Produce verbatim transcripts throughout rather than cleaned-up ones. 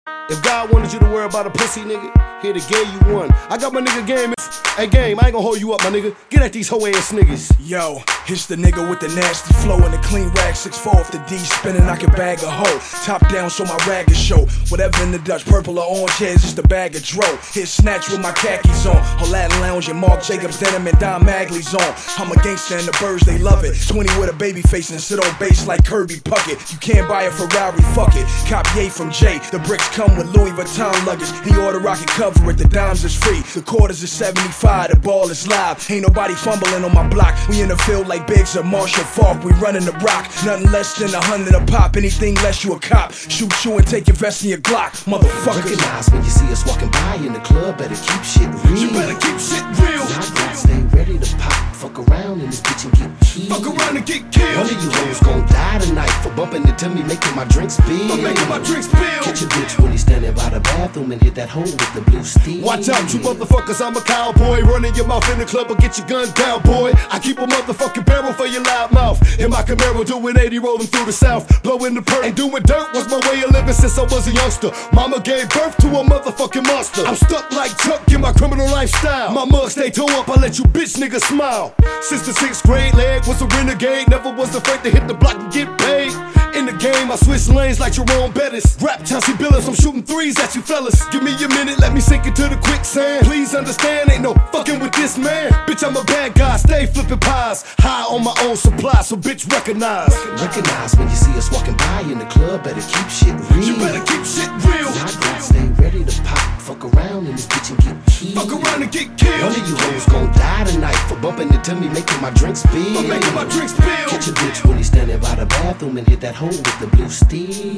If God wanted you to worry about a pussy, nigga, he'd have gave you one. I got my nigga Game. Hey, Game, I ain't gonna hold you up, my nigga. Get at these hoe ass niggas. Yo, it's the nigga with the nasty flow and the clean rag six four off the D spinning. I can bag a hoe. Top down so my rag is show. Whatever in the Dutch, purple or orange hairs, just a bag of dro. Hit snatch with my khakis on. Her Latin lounge and Marc Jacobs denim and Don Magley's on. I'm a gangster and the birds, they love it. twenty with a baby face and sit on bass like Kirby Puckett. You can't buy a Ferrari, fuck it. Cop Ye from Jay. The bricks come with Louis Vuitton luggage. He order rocket cover it, the dimes is free. The quarters is seventy-five, the ball is live. Ain't nobody fumbling on my block. We in the field like Biggs or Marshall Falk. We running the rock. Nothing less than a hundred a pop. Anything less you a cop. Shoot you and take your vest and your Glock. Motherfuckers. Recognize when you see us walking by in the club. Better keep shit real. You better keep shit real. Not stay ready to pop. Fuck around in this bitch and get killed. Fuck around and get killed. One of you hoes gon' die tonight for bumping into me, making my drinks spill. For making my drinks spill. Catch a bitch when he's standing by the bathroom and hit that hole with the blue steel. Watch out, you motherfuckers, I'm a cowboy. Running your mouth in the club or get your gun down, boy. I keep a motherfucking barrel for your loud mouth. In my Camaro doing eighty rolling through the south. Blowing the perk and doing dirt was my way of living since I was a youngster. Mama gave birth to a motherfucking monster. I'm stuck like Chuck in my criminal lifestyle. My mug stay toe up, I let you bitch niggas smile. Since the sixth grade, leg was a renegade. Never was afraid to hit the block and get paid. In the game, I switch lanes like Jerome Bettis. Rap Chelsea Billups, I'm shooting threes at you fellas. Give me a minute, let me sink into the quicksand. Please understand, ain't no fucking with this man. Bitch, I'm a bad guy, stay flipping pies. High on my own supply, so bitch recognize. Recognize when you see us walking by in the club. Better keep shit real. You better keep shit real. Not stay ready to pop. Fuck around in this bitch and get killed. Fuck around and get killed. One of you hoes gon' die tonight for bumping into me, making my drinks spill. For making my drinks spill. Catch a bitch when he's standing by the bathroom and hit that hole with the blue steel.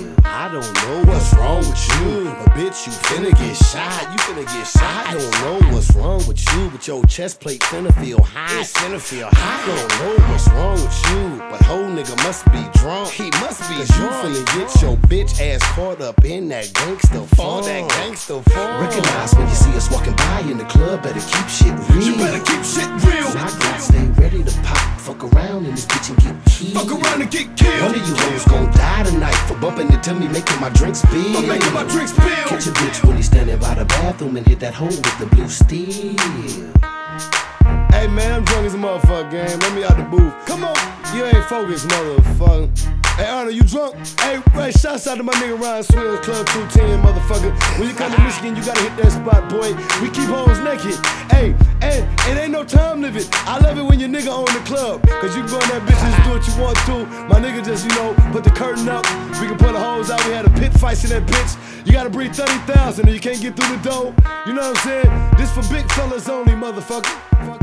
I don't know what's wrong with you, but bitch, you finna get shot. You finna get shot. I don't know what's wrong with you, but your chest plate finna feel hot. It's finna feel hot. I don't know what's wrong with you, but whole nigga must be drunk. He must be Cause drunk. You finna get your bitch ass caught up in that gangsta funk. That gangsta funk. Recognize when you see us walking by in the club. Better keep shit real. You better keep shit real. Not stay ready to pop. Fuck around in this bitch and get killed. Fuck around and get killed. One of you hoes gon' die tonight for bumping into me, making my drinks spill. For making my drinks spill. Catch a bitch when he's standing by the bathroom and hit that hole with the blue steel. Hey man, I'm drunk as a motherfucker, gang. Let me out the booth. Come on. You ain't focused, motherfucker. Hey, Arnold, you drunk? Hey, Ray, shouts out to my nigga Ryan Swills, Club two ten, motherfucker. When you come to Michigan, you gotta hit that spot, boy. We keep hoes naked. Hey, and it ain't no time limit. I love it when your nigga own the club. Cause you can go in that bitch and just do what you want to. My nigga just, you know, put the curtain up. We can pull the hoes out. We had a pit fight in that bitch. You gotta breathe thirty thousand and you can't get through the door. You know what I'm saying? This for big fellas only, motherfucker.